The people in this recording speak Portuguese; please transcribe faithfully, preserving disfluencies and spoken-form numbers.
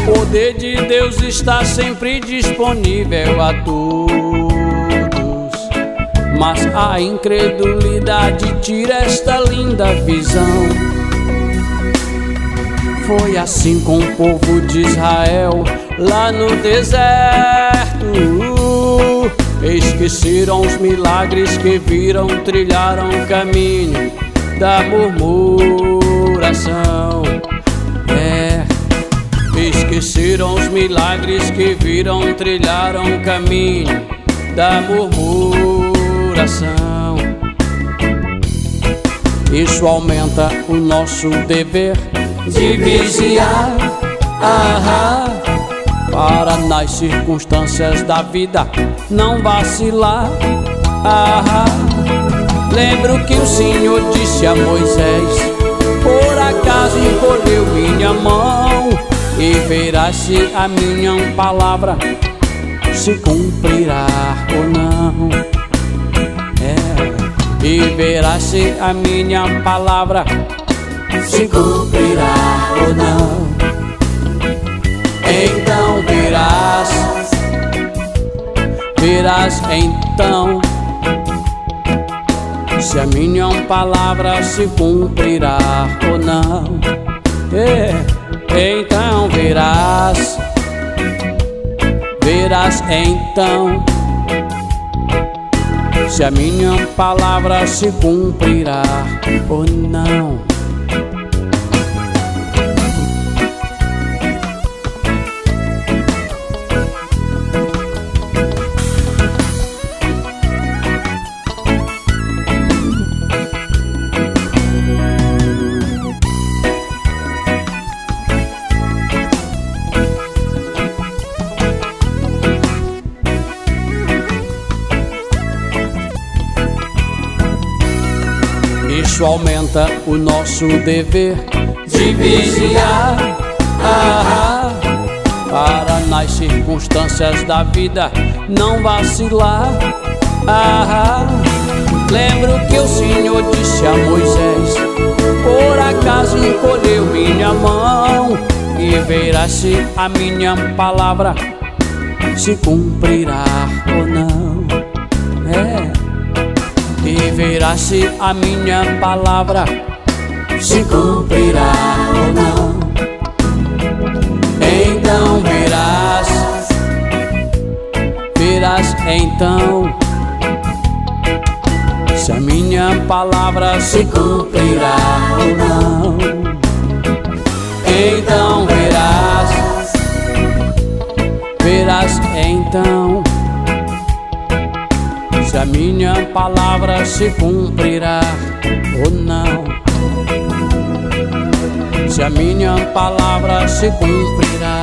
O poder de Deus está sempre disponível a todos, mas a incredulidade tira esta linda visão. Foi assim com o povo de Israel lá no deserto. Esqueceram os milagres que viram, trilharam o caminho da murmuração. É, esqueceram os milagres que viram, trilharam o caminho da murmuração. Isso aumenta o nosso dever de vigiar, ah, para nas circunstâncias da vida não vacilar, ah. Lembro que o Senhor disse a Moisés: por acaso encolheu minha mão, e verás se a minha palavra se cumprirá ou não. É, e verás se a minha palavra se cumprirá ou não. Então verás, verás então se a minha palavra se cumprirá ou não. É, então verás, verás então se a minha palavra se cumprirá ou não. Isso aumenta o nosso dever de vigiar, ah, para nas circunstâncias da vida não vacilar, ah. Lembro que o Senhor disse a Moisés: por acaso encolheu minha mão, e verás se a minha palavra se cumprirá ou não. É, e verás se a minha palavra se cumprirá ou não. Então verás, verás então se a minha palavra se cumprirá ou não. Então verás, verás então se a minha palavra se cumprirá ou não. Se a minha palavra se cumprirá